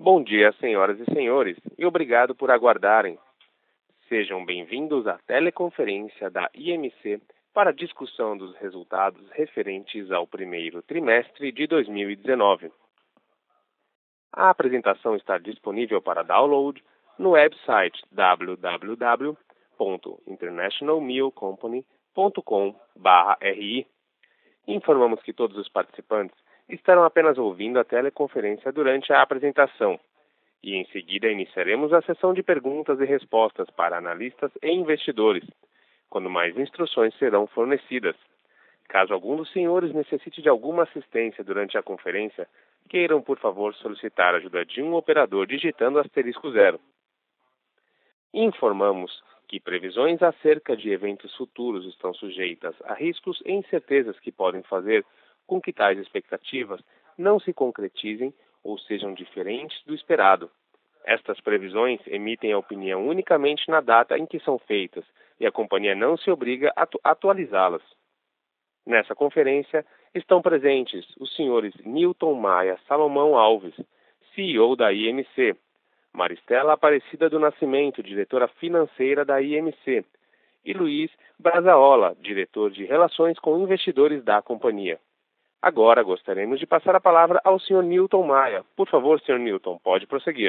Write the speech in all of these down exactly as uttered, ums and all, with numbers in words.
Bom dia, senhoras e senhores, e obrigado por aguardarem. Sejam bem-vindos à teleconferência da I M C para a discussão dos resultados referentes ao primeiro trimestre de dois mil e dezenove. A apresentação está disponível para download no website w w w ponto international meal company ponto com barra r i. Informamos que todos os participantes estarão apenas ouvindo a teleconferência durante a apresentação e, em seguida, iniciaremos a sessão de perguntas e respostas para analistas e investidores, quando mais instruções serão fornecidas. Caso algum dos senhores necessite de alguma assistência durante a conferência, queiram, por favor, solicitar a ajuda de um operador digitando asterisco zero. Informamos que previsões acerca de eventos futuros estão sujeitas a riscos e incertezas que podem fazer com que tais expectativas não se concretizem ou sejam diferentes do esperado. Estas previsões emitem a opinião unicamente na data em que são feitas e a companhia não se obriga a atu- atualizá-las. Nessa conferência estão presentes os senhores Newton Maia Salomão Alves, C E O da I M C, Maristela Aparecida do Nascimento, diretora financeira da I M C, e Luiz Brazaola, diretor de Relações com Investidores da companhia. Agora gostaríamos de passar a palavra ao senhor Newton Maia. Por favor, senhor Newton, pode prosseguir.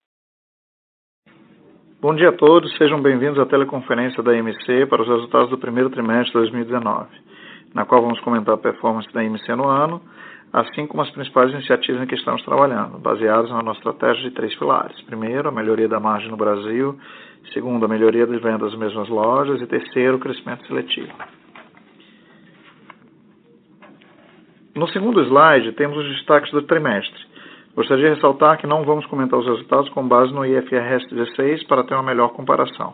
Bom dia a todos, sejam bem-vindos à teleconferência da I M C para os resultados do primeiro trimestre de dois mil e dezenove, na qual vamos comentar a performance da I M C no ano, assim como as principais iniciativas em que estamos trabalhando, baseadas na nossa estratégia de três pilares. Primeiro, a melhoria da margem no Brasil. Segundo, a melhoria das vendas das mesmas lojas. E terceiro, o crescimento seletivo. No segundo slide, temos os destaques do trimestre. Gostaria de ressaltar que não vamos comentar os resultados com base no I F R S dezesseis para ter uma melhor comparação.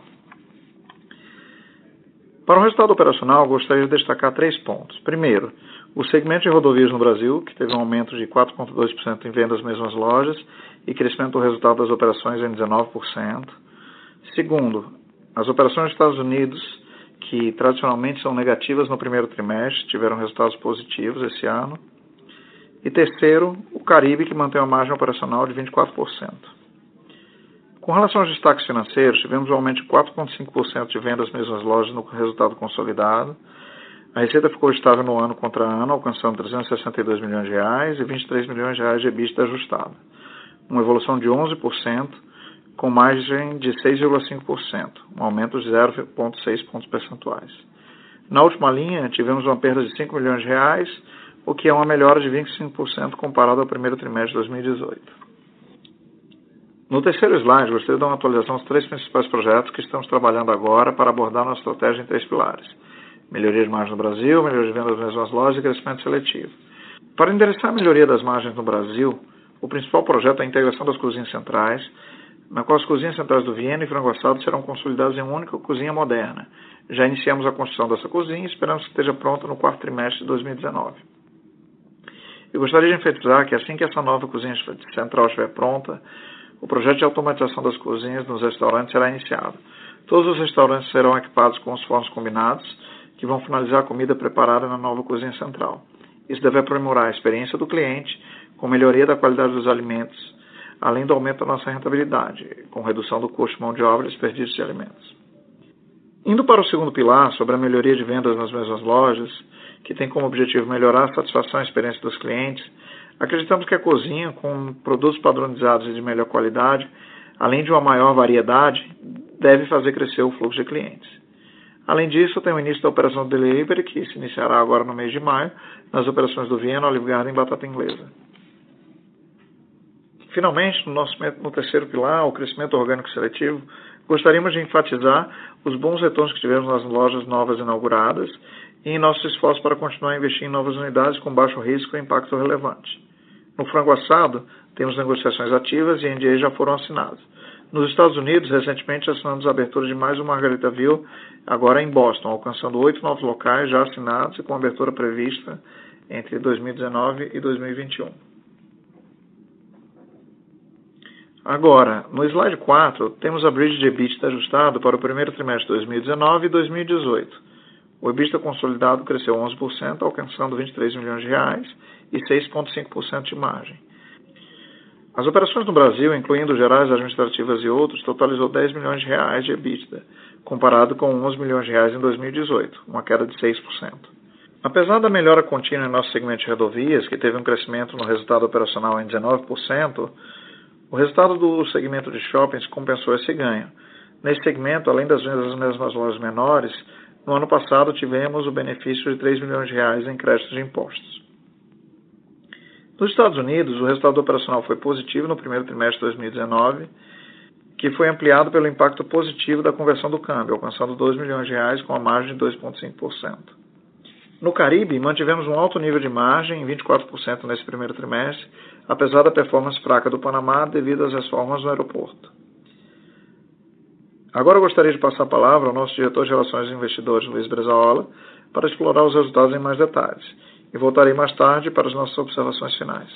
Para o resultado operacional, gostaria de destacar três pontos. Primeiro, o segmento de rodovias no Brasil, que teve um aumento de quatro vírgula dois por cento em vendas das mesmas lojas e crescimento do resultado das operações em dezenove por cento. Segundo, as operações dos Estados Unidos, que tradicionalmente são negativas no primeiro trimestre, tiveram resultados positivos esse ano. E terceiro, o Caribe, que mantém uma margem operacional de vinte e quatro por cento. Com relação aos destaques financeiros, tivemos um aumento de quatro vírgula cinco por cento de vendas das mesmas lojas no resultado consolidado. A receita ficou estável no ano contra ano, alcançando trezentos e sessenta e dois milhões de reais e vinte e três milhões de reais de EBITDA ajustado, uma evolução de onze por cento, com margem de seis vírgula cinco por cento, um aumento de zero vírgula seis pontos percentuais. Na última linha, tivemos uma perda de cinco milhões de reais, o que é uma melhora de vinte e cinco por cento comparado ao primeiro trimestre de dois mil e dezoito. No terceiro slide, gostaria de dar uma atualização dos três principais projetos que estamos trabalhando agora para abordar nossa estratégia em três pilares: melhoria de margem no Brasil, melhoria de vendas das mesmas lojas e crescimento seletivo. Para endereçar a melhoria das margens no Brasil, o principal projeto é a integração das cozinhas centrais, na qual as cozinhas centrais do Viena e Frango Assado serão consolidadas em uma única cozinha moderna. Já iniciamos a construção dessa cozinha e esperamos que esteja pronta no quarto trimestre de dois mil e dezenove. Eu gostaria de enfatizar que assim que essa nova cozinha central estiver pronta, o projeto de automatização das cozinhas nos restaurantes será iniciado. Todos os restaurantes serão equipados com os fornos combinados, que vão finalizar a comida preparada na nova cozinha central. Isso deve aprimorar a experiência do cliente, com melhoria da qualidade dos alimentos, além do aumento da nossa rentabilidade, com redução do custo de mão de obra e desperdício de alimentos. Indo para o segundo pilar, sobre a melhoria de vendas nas mesmas lojas, que tem como objetivo melhorar a satisfação e a experiência dos clientes, acreditamos que a cozinha, com produtos padronizados e de melhor qualidade, além de uma maior variedade, deve fazer crescer o fluxo de clientes. Além disso, tem o início da operação de delivery, que se iniciará agora no mês de maio, nas operações do Viena, Olive Garden e Batata Inglesa. Finalmente, no, nosso, no terceiro pilar, o crescimento orgânico seletivo, gostaríamos de enfatizar os bons retornos que tivemos nas lojas novas inauguradas e em nossos esforços para continuar a investir em novas unidades com baixo risco e impacto relevante. No Frango Assado, temos negociações ativas e N D As já foram assinados. Nos Estados Unidos, recentemente assinamos a abertura de mais uma Margaritaville, agora em Boston, alcançando oito novos locais já assinados e com abertura prevista entre dois mil e dezenove e dois mil e vinte e um. Agora, no slide quatro, temos a bridge de EBITDA ajustado para o primeiro trimestre de dois mil e dezenove e dois mil e dezoito. O EBITDA consolidado cresceu onze por cento, alcançando vinte e três milhões de reais e seis vírgula cinco por cento de margem. As operações no Brasil, incluindo gerais, administrativas e outros, totalizou dez milhões de reais de EBITDA, comparado com onze milhões de reais em dois mil e dezoito, uma queda de seis por cento. Apesar da melhora contínua em nosso segmento de rodovias, que teve um crescimento no resultado operacional em dezenove por cento, o resultado do segmento de shoppings compensou esse ganho. Nesse segmento, além das vendas das mesmas lojas menores, no ano passado tivemos o benefício de três milhões de reais em créditos de impostos. Nos Estados Unidos, o resultado operacional foi positivo no primeiro trimestre de dois mil e dezenove, que foi ampliado pelo impacto positivo da conversão do câmbio, alcançando dois milhões de reais com a margem de dois vírgula cinco por cento. No Caribe, mantivemos um alto nível de margem, vinte e quatro por cento nesse primeiro trimestre, apesar da performance fraca do Panamá devido às reformas no aeroporto. Agora eu gostaria de passar a palavra ao nosso diretor de Relações com Investidores, Luiz Bresaola, para explorar os resultados em mais detalhes. E voltarei mais tarde para as nossas observações finais.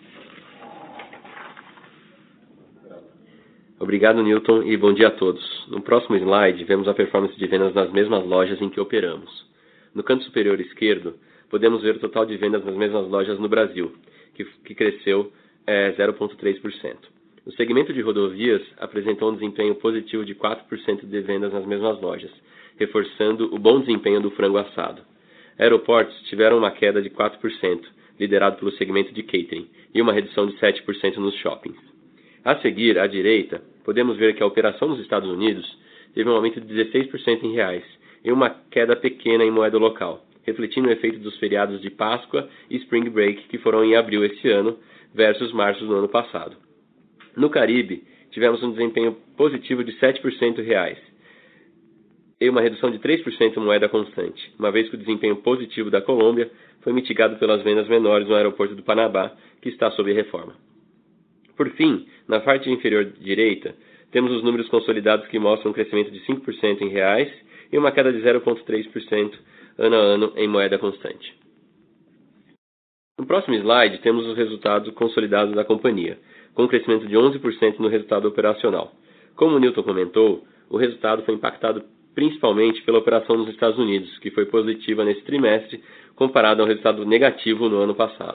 Obrigado, Newton, e bom dia a todos. No próximo slide, vemos a performance de vendas nas mesmas lojas em que operamos. No canto superior esquerdo, podemos ver o total de vendas nas mesmas lojas no Brasil, que, que cresceu é, zero vírgula três por cento. O segmento de rodovias apresentou um desempenho positivo de quatro por cento de vendas nas mesmas lojas, reforçando o bom desempenho do frango assado. Aeroportos tiveram uma queda de quatro por cento, liderado pelo segmento de catering, e uma redução de sete por cento nos shoppings. A seguir, à direita, podemos ver que a operação nos Estados Unidos teve um aumento de dezesseis por cento em reais e uma queda pequena em moeda local, refletindo o efeito dos feriados de Páscoa e Spring Break que foram em abril este ano versus março do ano passado. No Caribe, tivemos um desempenho positivo de sete por cento reais e uma redução de três por cento em moeda constante, uma vez que o desempenho positivo da Colômbia foi mitigado pelas vendas menores no aeroporto do Panamá, que está sob reforma. Por fim, na parte inferior direita, temos os números consolidados que mostram um crescimento de cinco por cento em reais e uma queda de zero vírgula três por cento ano a ano em moeda constante. No próximo slide, temos os resultados consolidados da companhia, com um crescimento de onze por cento no resultado operacional. Como o Newton comentou, o resultado foi impactado principalmente pela operação nos Estados Unidos, que foi positiva nesse trimestre, comparado ao resultado negativo no ano passado.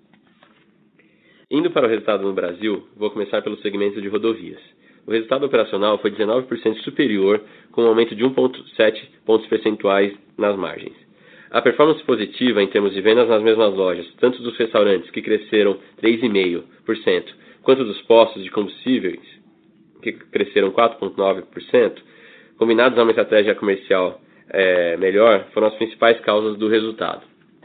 Indo para o resultado no Brasil, vou começar pelo segmento de rodovias. O resultado operacional foi dezenove por cento superior, com um aumento de um vírgula sete pontos percentuais nas margens. A performance positiva em termos de vendas nas mesmas lojas, tanto dos restaurantes, que cresceram três vírgula cinco por cento, quanto dos postos de combustíveis, que cresceram quatro vírgula nove por cento, combinados a uma estratégia comercial é, melhor, foram as principais causas do resultado.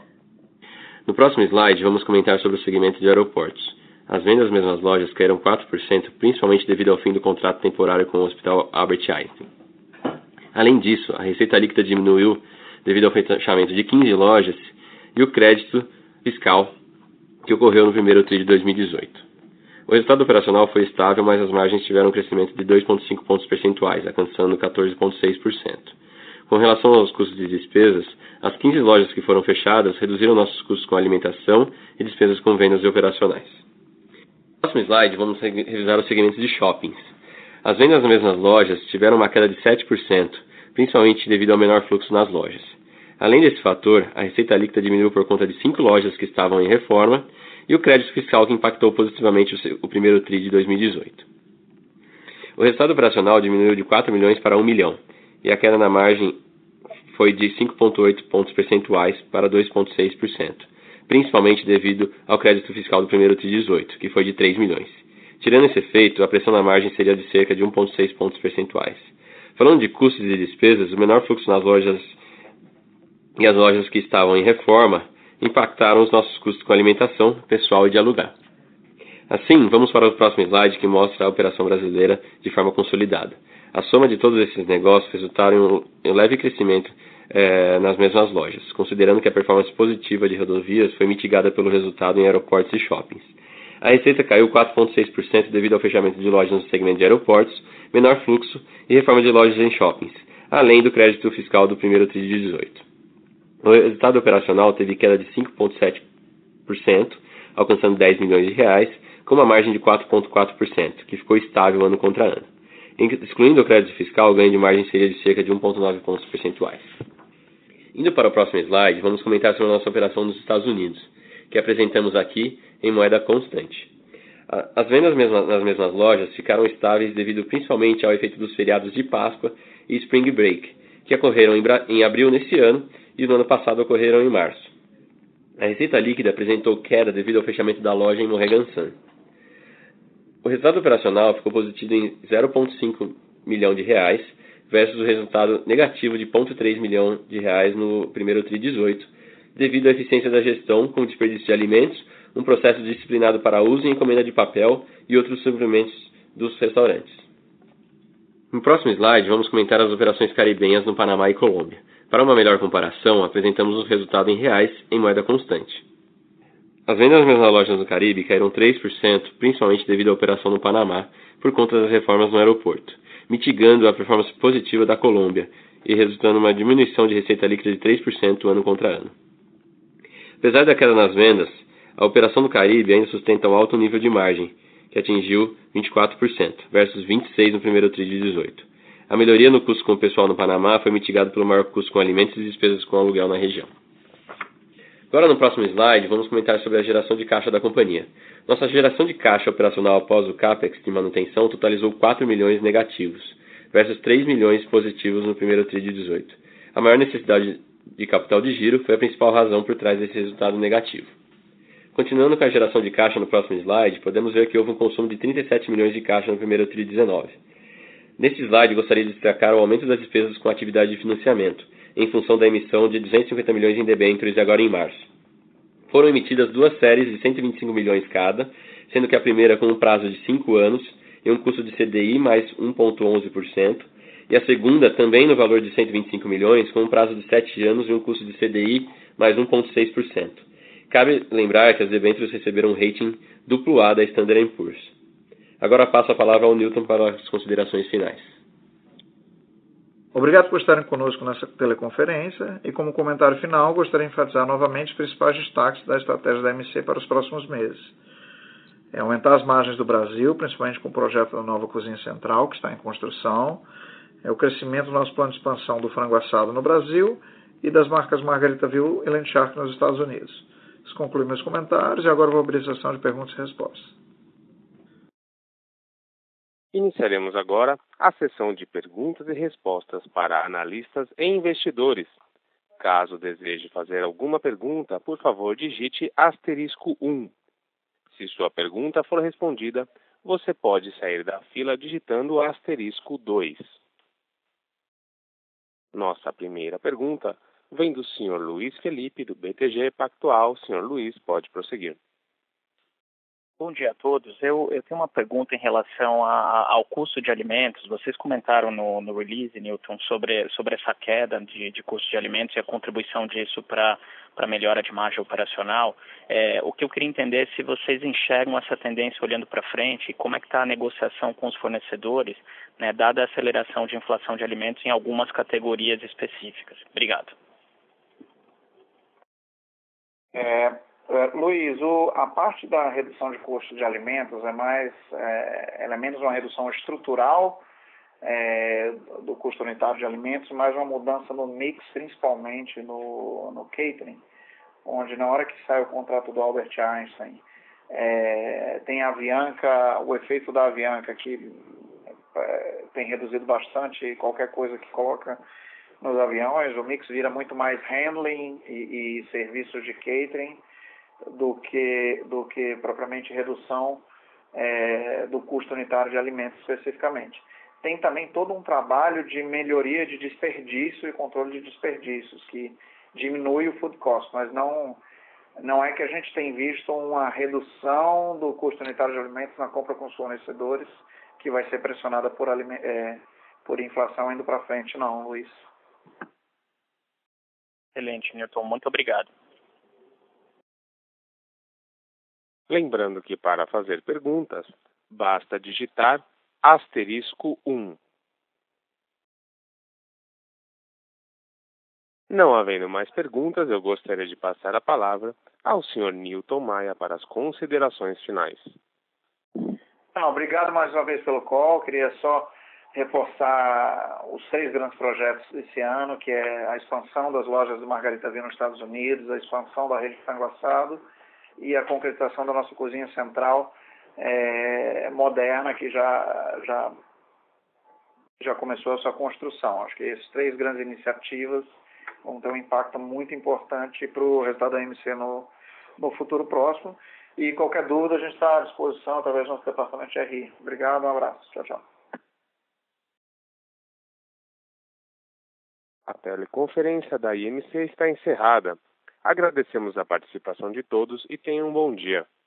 No próximo slide, vamos comentar sobre o segmento de aeroportos. As vendas das mesmas lojas caíram quatro por cento, principalmente devido ao fim do contrato temporário com o Hospital Albert Einstein. Além disso, a receita líquida diminuiu devido ao fechamento de quinze lojas e o crédito fiscal que ocorreu no primeiro trimestre de dois mil e dezoito. O resultado operacional foi estável, mas as margens tiveram um crescimento de dois vírgula cinco pontos percentuais, alcançando quatorze vírgula seis por cento. Com relação aos custos de despesas, as quinze lojas que foram fechadas reduziram nossos custos com alimentação e despesas com vendas e operacionais. No próximo slide, vamos revisar o segmento de shoppings. As vendas nas mesmas lojas tiveram uma queda de sete por cento, principalmente devido ao menor fluxo nas lojas. Além desse fator, a receita líquida diminuiu por conta de cinco lojas que estavam em reforma e o crédito fiscal que impactou positivamente o primeiro trimestre de dois mil e dezoito. O resultado operacional diminuiu de quatro milhões para um milhão, e a queda na margem foi de cinco vírgula oito pontos percentuais para dois vírgula seis por cento, principalmente devido ao crédito fiscal do primeiro trimestre de dezoito, que foi de três milhões. Tirando esse efeito, a pressão na margem seria de cerca de um vírgula seis pontos percentuais. Falando de custos e despesas, o menor fluxo nas lojas e as lojas que estavam em reforma impactaram os nossos custos com alimentação, pessoal e de alugar. Assim, vamos para o próximo slide que mostra a operação brasileira de forma consolidada. A soma de todos esses negócios resultaram em um leve crescimento eh, nas mesmas lojas, considerando que a performance positiva de rodovias foi mitigada pelo resultado em aeroportos e shoppings. A receita caiu quatro vírgula seis por cento devido ao fechamento de lojas no segmento de aeroportos, menor fluxo e reforma de lojas em shoppings, além do crédito fiscal do primeiro trimestre de dezoito. O resultado operacional teve queda de cinco vírgula sete por cento, alcançando dez milhões de reais, com uma margem de quatro vírgula quatro por cento, que ficou estável ano contra ano. Excluindo o crédito fiscal, o ganho de margem seria de cerca de um vírgula nove pontos percentuais. Indo para o próximo slide, vamos comentar sobre a nossa operação nos Estados Unidos, que apresentamos aqui em moeda constante. As vendas nas mesmas lojas ficaram estáveis devido principalmente ao efeito dos feriados de Páscoa e Spring Break, que ocorreram em abril nesse ano e no ano passado ocorreram em março. A receita líquida apresentou queda devido ao fechamento da loja em Mohegan Sun. O resultado operacional ficou positivo em zero vírgula cinco milhão de reais, versus o resultado negativo de zero vírgula três milhão de reais no primeiro tri dezoito, devido à eficiência da gestão com desperdício de alimentos, um processo disciplinado para uso em encomenda de papel e outros suprimentos dos restaurantes. No próximo slide, vamos comentar as operações caribenhas no Panamá e Colômbia. Para uma melhor comparação, apresentamos o resultado em reais em moeda constante. As vendas nas mesmas lojas no Caribe caíram três por cento, principalmente devido à operação no Panamá, por conta das reformas no aeroporto, mitigando a performance positiva da Colômbia e resultando em uma diminuição de receita líquida de três por cento ano contra ano. Apesar da queda nas vendas, a operação do Caribe ainda sustenta um alto nível de margem, que atingiu vinte e quatro por cento, versus vinte e seis por cento no primeiro tri de dezoito. A melhoria no custo com o pessoal no Panamá foi mitigada pelo maior custo com alimentos e despesas com aluguel na região. Agora, no próximo slide, vamos comentar sobre a geração de caixa da companhia. Nossa geração de caixa operacional após o CAPEX de manutenção totalizou quatro milhões negativos, versus três milhões positivos no primeiro tri de dezoito. A maior necessidade de capital de giro foi a principal razão por trás desse resultado negativo. Continuando com a geração de caixa no próximo slide, podemos ver que houve um consumo de trinta e sete milhões de caixa no primeiro tri de dezenove. Neste slide, gostaria de destacar o aumento das despesas com atividade de financiamento, em função da emissão de duzentos e cinquenta milhões em debêntures agora em março. Foram emitidas duas séries de cento e vinte e cinco milhões cada, sendo que a primeira com um prazo de cinco anos e um custo de C D I mais um vírgula onze por cento, e a segunda também no valor de cento e vinte e cinco milhões, com um prazo de sete anos e um custo de C D I mais um vírgula seis por cento. Cabe lembrar que as debêntures receberam um rating duplo A da Standard and Poor's. Agora passo a palavra ao Newton para as considerações finais. Obrigado por estarem conosco nessa teleconferência e, como comentário final, gostaria de enfatizar novamente os principais destaques da estratégia da M C para os próximos meses. É aumentar as margens do Brasil, principalmente com o projeto da nova cozinha central, que está em construção, é o crescimento do nosso plano de expansão do frango assado no Brasil e das marcas Margaritaville e Land Shark nos Estados Unidos. Isso conclui meus comentários e agora vou abrir a sessão de perguntas e respostas. Iniciaremos agora a sessão de perguntas e respostas para analistas e investidores. Caso deseje fazer alguma pergunta, por favor, digite asterisco um. Se sua pergunta for respondida, você pode sair da fila digitando asterisco dois. Nossa primeira pergunta vem do senhor Luiz Felipe, do B T G Pactual. Senhor Luiz, pode prosseguir. Bom dia a todos. Eu, eu tenho uma pergunta em relação a, ao custo de alimentos. Vocês comentaram no, no release, Newton, sobre, sobre essa queda de, de custo de alimentos e a contribuição disso para a melhora de margem operacional. É, o que eu queria entender é se vocês enxergam essa tendência olhando para frente e como é que está a negociação com os fornecedores, né, dada a aceleração de inflação de alimentos em algumas categorias específicas. Obrigado. É... Uh, Luiz, o, a parte da redução de custo de alimentos é mais, é, ela é menos uma redução estrutural é, do custo unitário de alimentos, mais uma mudança no mix, principalmente no, no catering, onde na hora que sai o contrato do Albert Einstein, é, tem a Avianca, o efeito da Avianca que é, tem reduzido bastante qualquer coisa que coloca nos aviões, o mix vira muito mais handling e, e serviços de catering, do que, do que propriamente redução é, do custo unitário de alimentos especificamente. Tem também todo um trabalho de melhoria de desperdício e controle de desperdícios, que diminui o food cost, mas não, não é que a gente tem visto uma redução do custo unitário de alimentos na compra com os fornecedores, que vai ser pressionada por, é, por inflação indo para frente, não, Luiz. Excelente, Newton. Muito obrigado. Lembrando que para fazer perguntas, basta digitar asterisco um. Não havendo mais perguntas, eu gostaria de passar a palavra ao senhor Newton Maia para as considerações finais. Não, obrigado mais uma vez pelo call. Queria só reforçar os seis grandes projetos desse ano, que é a expansão das lojas do Margaritaville nos Estados Unidos, a expansão da rede de frango assado e a concretização da nossa cozinha central é, moderna que já, já, já começou a sua construção. Acho que essas três grandes iniciativas vão ter um impacto muito importante para o resultado da A M C no, no futuro próximo. E qualquer dúvida, a gente está à disposição através do nosso departamento de R I. Obrigado, um abraço. Tchau, tchau. A teleconferência da I M C está encerrada. Agradecemos a participação de todos e tenham um bom dia.